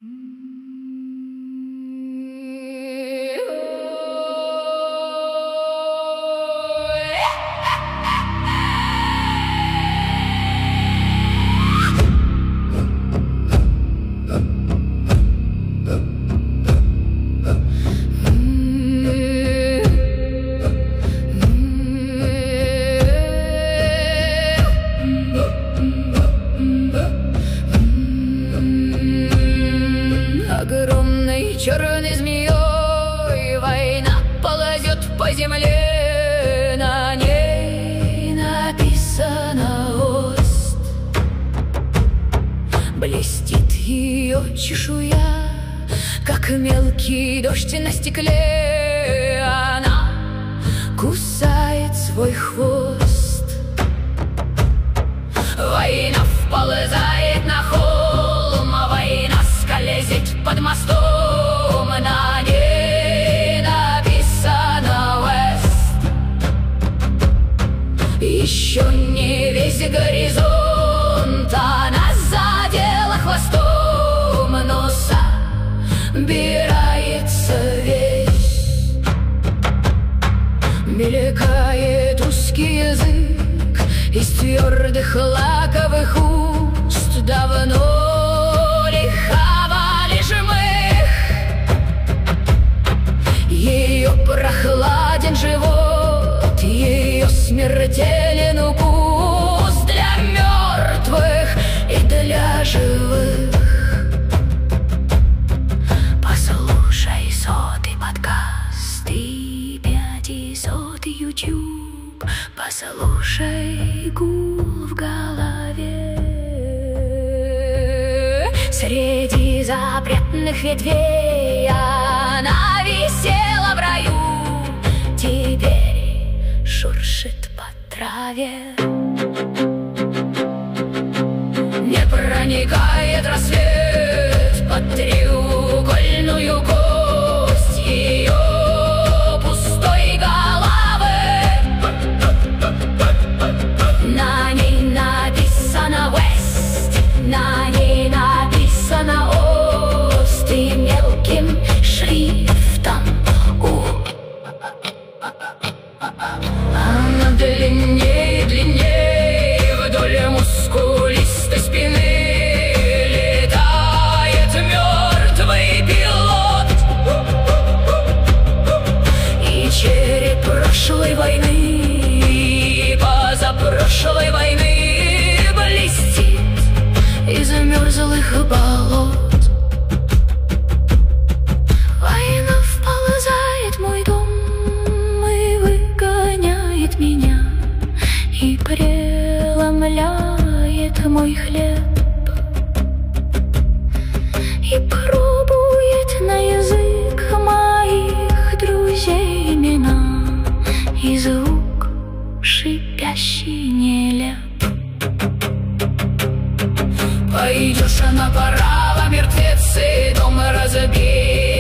Огромной черной змеей война ползет по земле, на ней написано «Ост». Блестит ее чешуя, как мелкий дождь на стекле. Она кусает свой хвост. Война вползает на холм, а война скользит под мостом. На ней написано «Вест». Еще не весь горизонт она задела хвостом, но собирается весь. Мелькает узкий язык из твердых лаковых уст. Давно лихого жмых, ее прохладен живот, ее смертелен укус для мертвых и для живых. Послушай 100-й подкаст и 500-й YouTube. Послушай гул в голове. Среди запретных ветвей она висела в раю, теперь шуршит по траве. Не проникает рассвет под треугольную кость ее пустой головы. На ней написано «Вест», на ней написано «Ост» и мелким шрифтом «У». Она длиннее и длиннее вдоль мускулистой спины летает мертвый пилот. И череп прошлой войны и позапрошлой войны блестит из мерзлых болот. Война вползает в мой дом и выгоняет меня, и преломляет мой хлеб, и пробует на язык моих друзей имена, и звук шипящий нелеп. Пойдешь направо, мертвецы, дом разбит.